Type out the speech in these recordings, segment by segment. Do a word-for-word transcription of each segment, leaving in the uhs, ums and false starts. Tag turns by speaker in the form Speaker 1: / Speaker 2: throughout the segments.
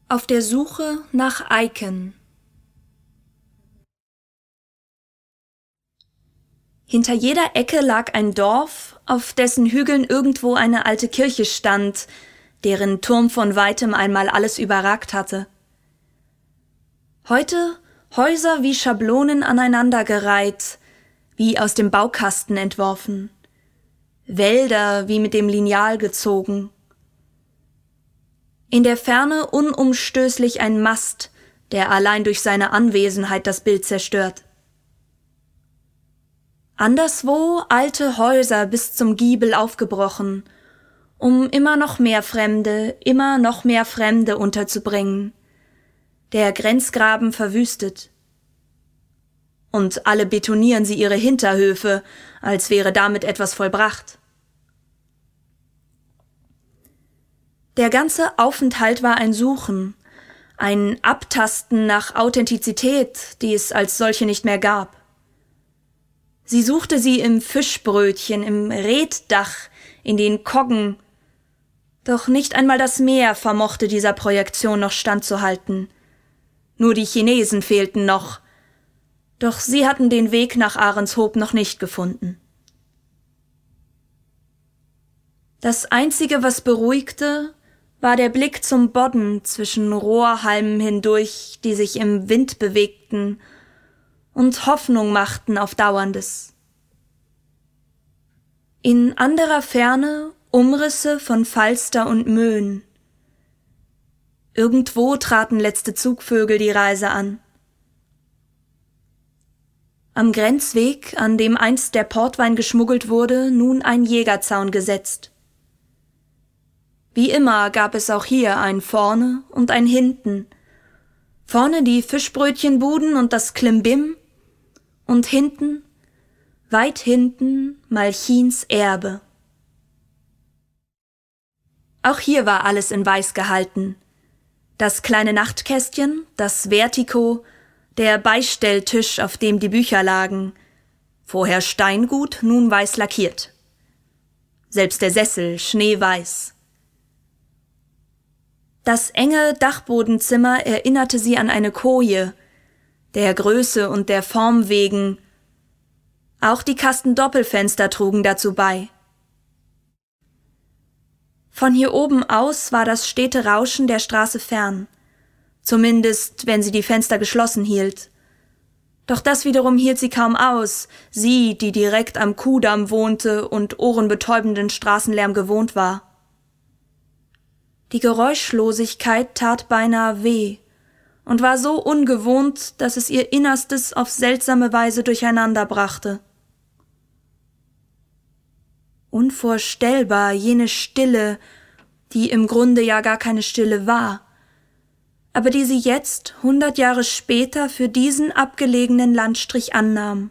Speaker 1: Auf der Suche nach Eiken. Hinter jeder Ecke lag ein Dorf, auf dessen Hügeln irgendwo eine alte Kirche stand, deren Turm von weitem einmal alles überragt hatte. Heute Häuser wie Schablonen aneinandergereiht, wie aus dem Baukasten entworfen, Wälder wie mit dem Lineal gezogen. In der Ferne unumstößlich ein Mast, der allein durch seine Anwesenheit das Bild zerstört. Anderswo alte Häuser bis zum Giebel aufgebrochen, um immer noch mehr Fremde, immer noch mehr Fremde unterzubringen. Der Grenzgraben verwüstet. Und alle betonieren sie ihre Hinterhöfe, als wäre damit etwas vollbracht. Der ganze Aufenthalt war ein Suchen, ein Abtasten nach Authentizität, die es als solche nicht mehr gab. Sie suchte sie im Fischbrötchen, im Reetdach, in den Koggen, doch nicht einmal das Meer vermochte dieser Projektion noch standzuhalten. Nur die Chinesen fehlten noch, doch sie hatten den Weg nach Ahrenshoop noch nicht gefunden. Das Einzige, was beruhigte, war der Blick zum Bodden zwischen Rohrhalmen hindurch, die sich im Wind bewegten und Hoffnung machten auf Dauerndes. In anderer Ferne Umrisse von Falster und Möhn. Irgendwo traten letzte Zugvögel die Reise an. Am Grenzweg, an dem einst der Portwein geschmuggelt wurde, nun ein Jägerzaun gesetzt. Wie immer gab es auch hier ein Vorne und ein Hinten. Vorne die Fischbrötchenbuden und das Klimbim und hinten, weit hinten, Malchins Erbe. Auch hier war alles in Weiß gehalten. Das kleine Nachtkästchen, das Vertigo, der Beistelltisch, auf dem die Bücher lagen, vorher Steingut, nun weiß lackiert. Selbst der Sessel schneeweiß. Das enge Dachbodenzimmer erinnerte sie an eine Koje, der Größe und der Form wegen. Auch die Kastendoppelfenster trugen dazu bei. Von hier oben aus war das stete Rauschen der Straße fern, zumindest wenn sie die Fenster geschlossen hielt. Doch das wiederum hielt sie kaum aus, sie, die direkt am Kuhdamm wohnte und ohrenbetäubenden Straßenlärm gewohnt war. Die Geräuschlosigkeit tat beinahe weh und war so ungewohnt, dass es ihr Innerstes auf seltsame Weise durcheinander brachte. Unvorstellbar jene Stille, die im Grunde ja gar keine Stille war, aber die sie jetzt, hundert Jahre später, für diesen abgelegenen Landstrich annahm.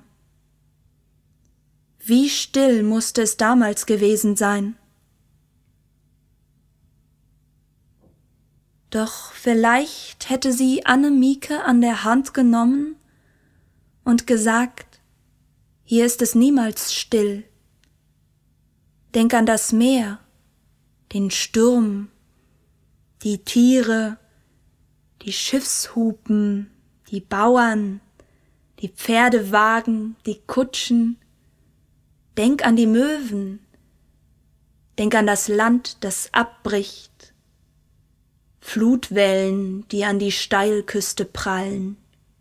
Speaker 1: Wie still musste es damals gewesen sein. Doch vielleicht hätte sie Annemieke an der Hand genommen und gesagt, hier ist es niemals still. Denk an das Meer, den Sturm, die Tiere, die Schiffshupen, die Bauern, die Pferdewagen, die Kutschen. Denk an die Möwen, denk an das Land, das abbricht. Flutwellen, die an die Steilküste prallen.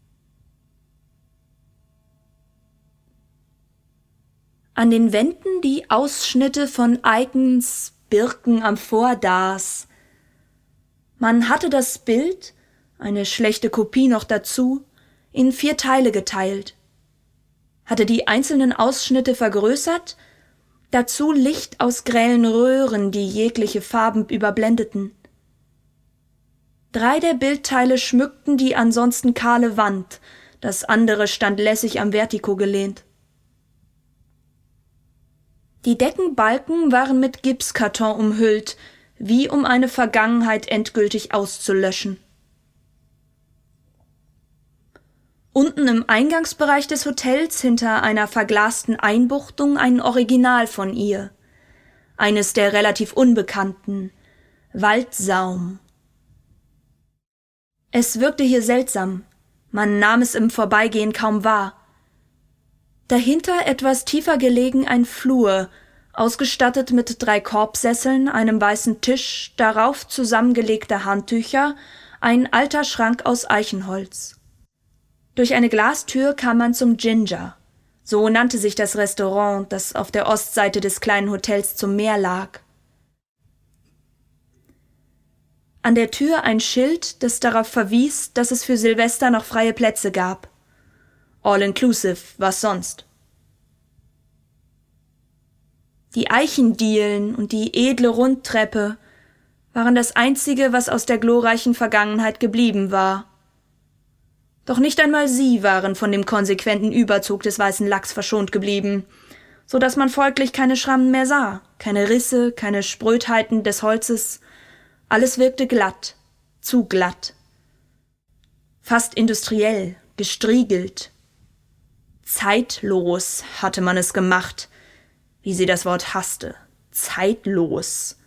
Speaker 1: An den Wänden die Ausschnitte von Eikens Birken am Vordars. Man hatte das Bild, eine schlechte Kopie noch dazu, in vier Teile geteilt, hatte die einzelnen Ausschnitte vergrößert, dazu Licht aus grellen Röhren, die jegliche Farben überblendeten. Drei der Bildteile schmückten die ansonsten kahle Wand, das andere stand lässig am Vertigo gelehnt. Die Deckenbalken waren mit Gipskarton umhüllt, wie um eine Vergangenheit endgültig auszulöschen. Unten im Eingangsbereich des Hotels hinter einer verglasten Einbuchtung ein Original von ihr, eines der relativ unbekannten, Waldsaum. Es wirkte hier seltsam, man nahm es im Vorbeigehen kaum wahr. Dahinter etwas tiefer gelegen ein Flur, ausgestattet mit drei Korbsesseln, einem weißen Tisch, darauf zusammengelegte Handtücher, ein alter Schrank aus Eichenholz. Durch eine Glastür kam man zum Ginger, so nannte sich das Restaurant, das auf der Ostseite des kleinen Hotels zum Meer lag. An der Tür ein Schild, das darauf verwies, dass es für Silvester noch freie Plätze gab. All inclusive, was sonst. Die Eichendielen und die edle Rundtreppe waren das Einzige, was aus der glorreichen Vergangenheit geblieben war. Doch nicht einmal sie waren von dem konsequenten Überzug des weißen Lacks verschont geblieben, so dass man folglich keine Schrammen mehr sah, keine Risse, keine Sprödheiten des Holzes. Alles wirkte glatt, zu glatt. Fast industriell, gestriegelt. Zeitlos hatte man es gemacht, wie sie das Wort hasste. Zeitlos.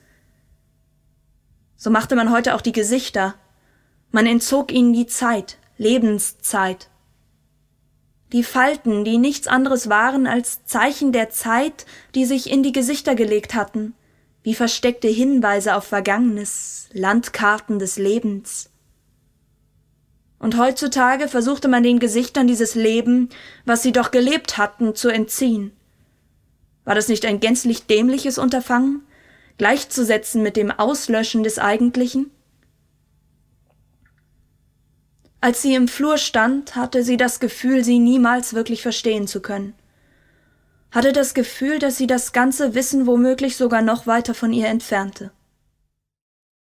Speaker 1: So machte man heute auch die Gesichter. Man entzog ihnen die Zeit, Lebenszeit. Die Falten, die nichts anderes waren als Zeichen der Zeit, die sich in die Gesichter gelegt hatten, wie versteckte Hinweise auf Vergangenes, Landkarten des Lebens. Und heutzutage versuchte man den Gesichtern dieses Leben, was sie doch gelebt hatten, zu entziehen. War das nicht ein gänzlich dämliches Unterfangen, gleichzusetzen mit dem Auslöschen des Eigentlichen? Als sie im Flur stand, hatte sie das Gefühl, sie niemals wirklich verstehen zu können. Hatte das Gefühl, dass sie das ganze Wissen womöglich sogar noch weiter von ihr entfernte.